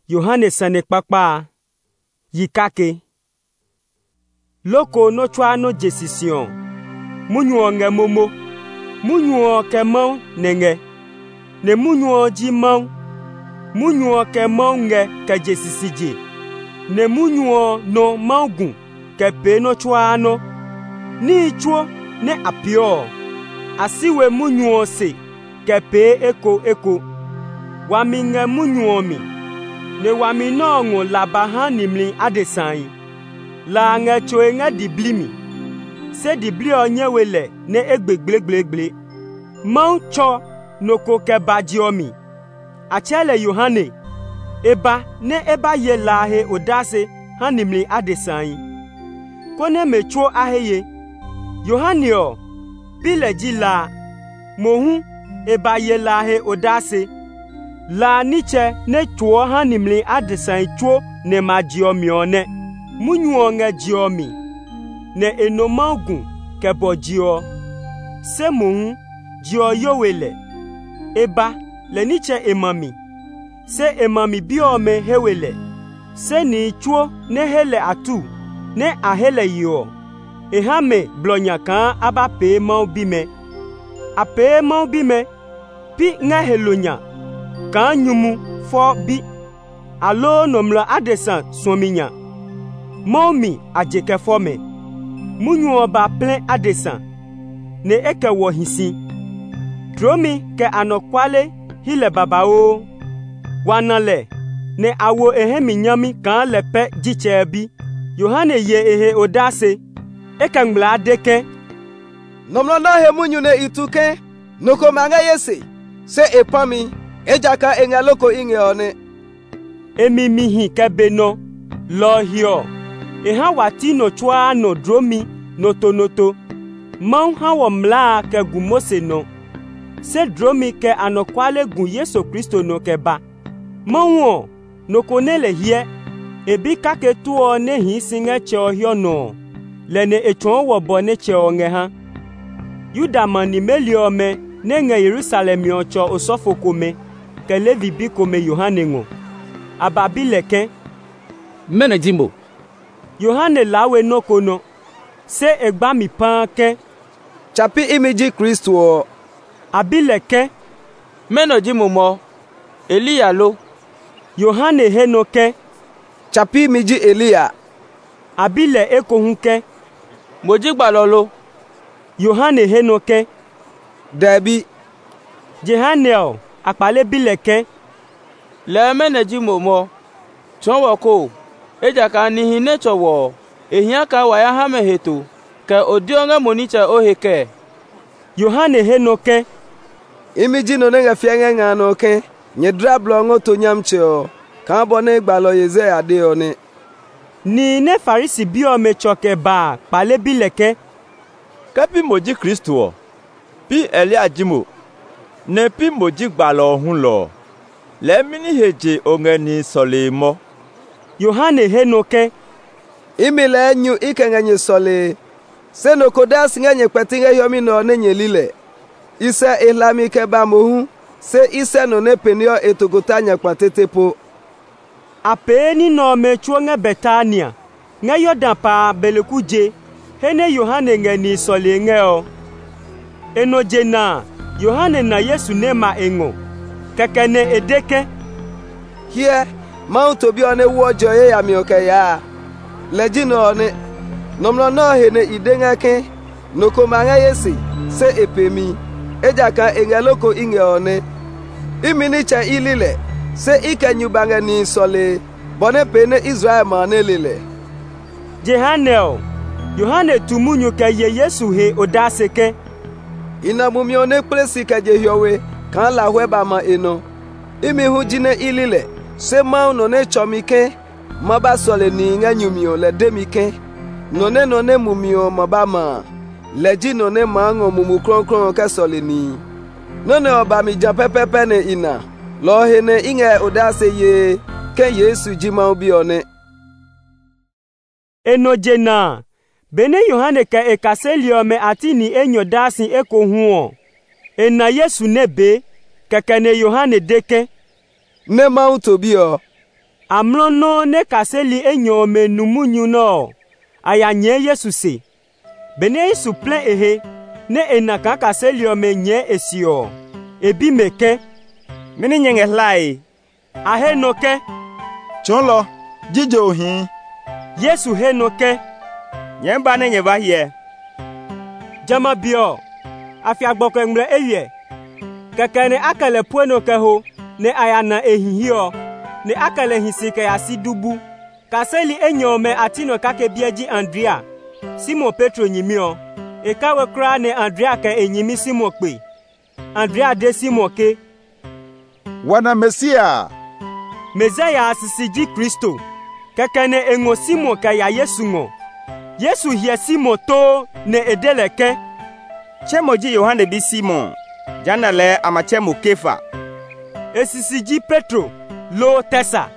Yohane sane kpakpa yikake loko no chwa no jesision munyuo nge momo munyuo kemau nenge ne munyuo ji mau munyuo kemau nge ka jesisije ne munyuo no maugun ke pe no chwa no ni chuo ne apio asiwe munyuo se ke pe eko wami nge munyuo mi ne wami no ngo labahan nimli adesan la nge choe nge diblimi se dibli onye wele ne egbegbegbegble mau cho noko ke bajiomi achele Yohane eba ne eba ye lahe odase hanimli adesan kone mecho aheye Yohane o bile jila mohu eba ye lahe odase la niche ne chuo hanimli adesan chuo ne majiomi one munyuo nge jiomi ne enomagun kebo jio se mohu jio yowele eba le niche emami se emami biome hewele se ni chuo ne hele atu ne ahele yo ehame blonya kan aba pe mau bime ape mau bime pi nga helonya kan nyumu fo bi alo nomla adesan sominya momi ajeke fome munyu ba plen adesan ne eke wo hisi dromi ke anokwale hile babao wanale ne awo ehemi nyami kan lepe jichebi Yohane ye ehe odase eke ngla adeke nomlo na he munyu ne ituke noko manga yese se epami ejaka engaloko inge one emimihi kebeno lohio eha watino chwa no dromi noto mau hawo mla ke gumose no se dromi ke anokwale gun Yesu Kristo no keba mau no konele hie ebi kake tuo ne hi singe che ohio no lene echon wo bone che onge ha Yuda mani meliome ne nge Jerusalem yo cho osofokome ke Levi bi kome Yohane ngo ababileke mene jimbo Yohane lawe nokono se egba mi panke chapi imiji Kristo abileke mene jimbo mo Elia lo Yohane henoke chapi imiji Elia abile ekohunke mojigba lolo Yohane henoke Debi Jehanel akpale bileke le mene jimbo mo chonwo ko ejaka nihi nechowo ehia ka waya ha meheto ke odionge monicha oheke Yohane henoke imiji no ne fienge ngano ke nyedra blongo to nyamcheo ka bone gbalo yeze ade one ni ne farisi biome choke ba pale bileke kapi moji Kristo pi Elia jimo ne pi moji gbalo hun lo le mini heje ongeni solemo Yohane henoke imile nyu ikengenye sole se no kodas ngenye kwetinge yomi no ne nyelile ise islami ke ba mohu se ise no ne penio etogotanya kwatetepo apeni no mechuo nge Betania nge Yordan pa belekuje hene Yohane ngeni sole nge o enoje na Yohane na Yesu nema engo kekene edeke hie Mount obi one wojo ye ya mi oke ya lejino one nomlo no hene idengake noko manga yesi se epemi ejaka engaloko inge one imini cha ilile se ikenyubanga ni sole bone pene Israel manelile Jehanel Yohane tumunyu ke ye Yesu he odaseke ina mumione presi ka jehiowe kan la hweba ma eno imi hu jine ilile se mau no ne chomike maba sole ni nganyumio le demike no ne mumio mabama leji no ne mango mumu kronkron ka sole ni no ne oba mi ja pepepe ne ina lo hene inge odase ye ke Yesu jima obi one enoje na bene Yohane ka ekaseliome atini enyo dasi eko huo ena Yesu nebe kekene Yohane deke ne Mount obio amlono ne kaseli enyo me numunyu no aya nye Yesu se bene Yesu plan ehe ne enaka kaseli o me nye esio ebi meke mini nyenge hlai ahe noke chonlo jijo hin Yesu he noke nyemba ne nyeba hie jama bio afia gboko ngre eye kekene akale pueno keho ne ayana ehihio ne akale hisike ya sidubu kaseli enyome atino kake bieji Andrea Simon Petro nyimio ekawe kra ne Andrea ke enyimi Simon pe Andrea de Simon ke wana Mesia Mezaya asisiji Kristo kekene engo Simon ke ya Yesu ngo Yesu hie Simon to ne edeleke chemoji Yohane bi Simon janale amachemo Kefa esisiji Petro lo tesa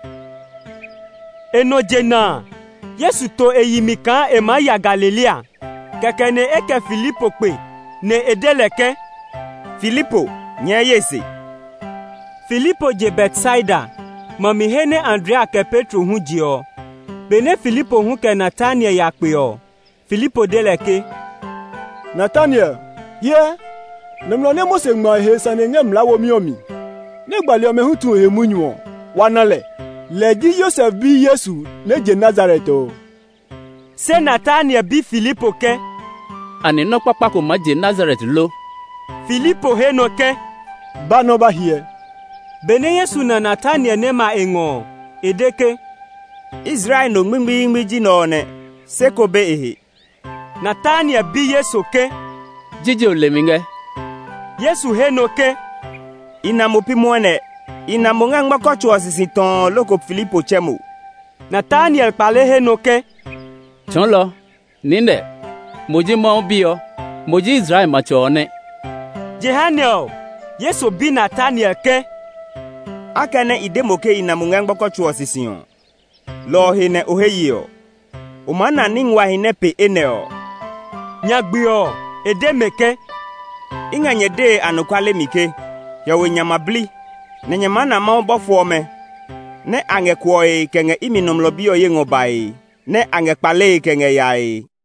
enojena Yesu to eyimika emaya Galilea kekene eke Filipo pe ne edeleke Filipo nye yese Filipo je Bethsaida mami hene Andrea ke Petro hu jio bene Filipo hu ke Nathaniel ya pe o Filipo deleke Nathaniel ye nemlo ne Mose ngma he sane ngem lawo miomi ne gbali o me hutu he munyu wanale leji Joseph bi Yesu ne je Nazareth o se Nathaniel bi Filipo ke ani no papa ko maje Nazareth lo Filipo he no ke ba no ba hie bene Yesu na Nathaniel ne ma engo edeke Israel no ngmingbi ji no ne sekobe ehe Nathaniel bi Yesu ke jijo leminge Yesu he no ke inamopi mwene inamonga ngbakochu osisi ton loko Filipo chemo Nathaniel pale he no ke chonlo ninde moji mo bio moji Israel machone Jehanel Yesu bi Nathaniel ke akane idemoke inamonga ngbakochu osisi on lo hine oheyio umana ningwa hine pe eneo nyagbio edemeke inganye de anukwale mike yawe nyamabli ne nyamana ma obofo me ne angekwoe kenge iminomlobio yengobai ne angekpale kenge yae